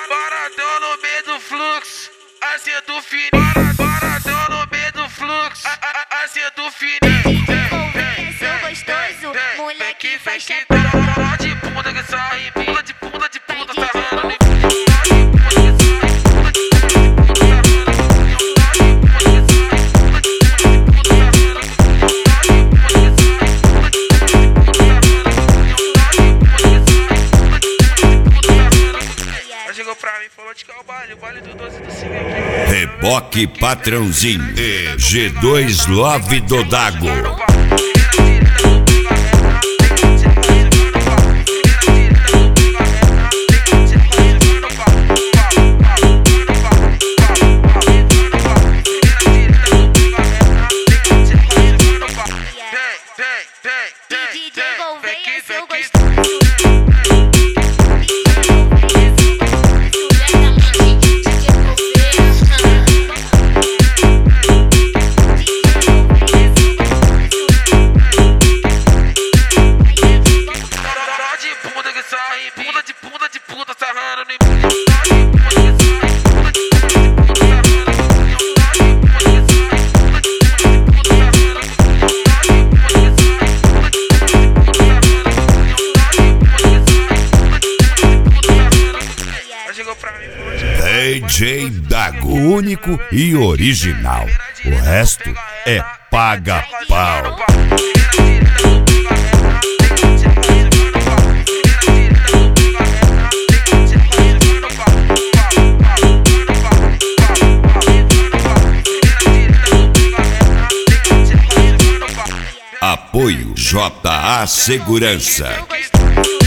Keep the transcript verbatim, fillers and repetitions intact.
Paradão no meio do fluxo, assim do fininho. Paradão no meio do fluxo, assim do fininho. Seu gostoso, moleque faz que tá de bunda que sai, pula de bunda de bunda, sarrando em chegou pra mim e falou de que é o baile, o baile do doze do cinco aqui. Reboque Patrãozinho e G dois Love do Dago. Bunda de bunda de puta sarrando em D J Dago, único e original. O resto é paga-pau. Apoio J A Segurança.